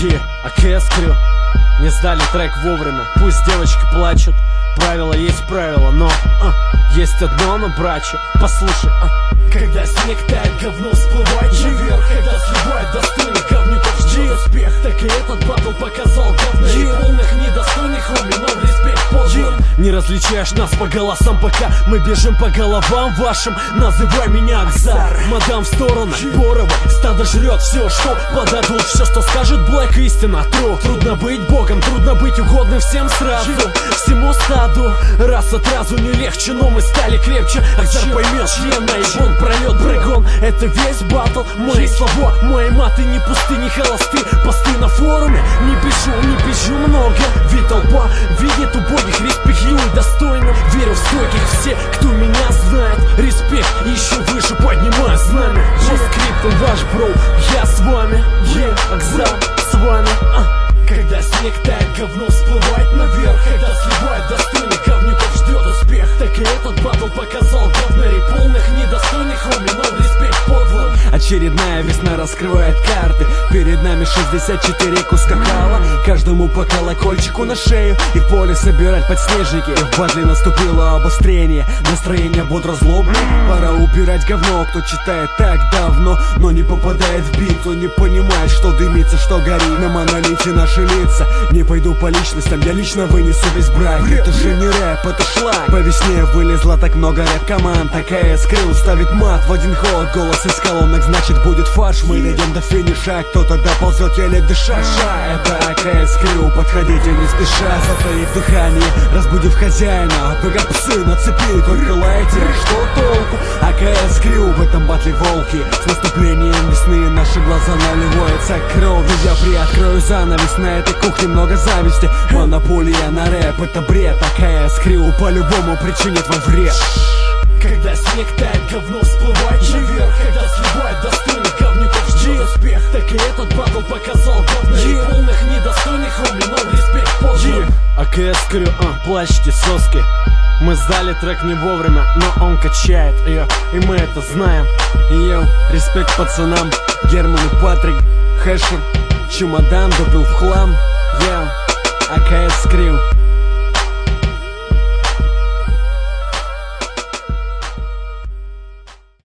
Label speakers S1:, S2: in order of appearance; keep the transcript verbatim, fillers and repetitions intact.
S1: Е, АКС Крю не сдали трек вовремя. Пусть девочки плачут, правила есть правила, но а, есть одно на браче. Послушай, а.
S2: Когда снег тает, говно всплывает наверх. Когда сливает достойных говнюков ждет успех. Так и этот батл показал говна и полных недостойных уминов. Респект подлым.
S1: Не различаешь нас по голосам, пока мы бежим по головам вашим. Называй меня Акзар. Мадам в сторону, Борова. Стадо жрет все, что подадут. Все, что скажет Блэк, истина true. Трудно быть богом, трудно быть угодным всем сразу. Всему стаду, раз от разу не легче, но мы стали крепче. Акзар поймет, член наебон, пролет брэгон. Это весь батл, мои слова, мои маты не пусты, не холосты. Посты на форуме, не пишу, не пишу много. Ведь толпа видит убогих, респектую достойно. Верю в стойких, все, кто меня знает. Респект, еще выше поднимаю знамя. По скриптам ваш бро, я с вами. Е, Акзар с вами. а.
S2: Когда снег тает, говно всплывает наверх. Когда сливает достойных говнюков ждет успех. Так и этот батл показал говнарей полных недостойных уминов. Респект подлым.
S1: Очередная весна раскрывает карты. Перед нами шестьдесят четыре куска кала. Каждому по колокольчику на шею. И в поле собирать подснежники. И в батле наступило обострение. Настроение бодро злобное. Пора убирать говно. Кто читает так давно, но не попадает в бит. Кто не понимает, что дымится, что горит. На монолите наши лица. Не пойду по личностям, я лично вынесу весь брак. Это же не рэп, это шлак. По весне вылезло так много рэп-команд. АКС Крю ставит мат в один ход. Голос из колонок, значит будет фарш. Мы дойдем до финиша, кто тогда ползет, еле дыша. Ша, это АКС Крю, подходите не спеша. Затаив дыхание, разбудив хозяина. Вы как псы на цепи, только лаете. Что толку? АКС Крю, в этом батле волки. С наступлением весны наши глаза наливаются кровью. Я приоткрою занавес, на этой кухне много зависти. Монополия на рэп, это бред. АКС Крю по-любому причинит вам вред.
S2: Когда снег тает, говно всплывает наверх. Когда сливает достойных говнюков ждет успех. Так и этот батл показал говнарей полных недостойных уминов. Респект подлым.
S1: АКС Крю, а, плачьте соски. Мы сдали трек не вовремя, но он качает ее, и мы это знаем. Йоу, респект пацанам, Герман и Патрик, Хэшер, чемодан допил в хлам. Йоу, АКС Крю.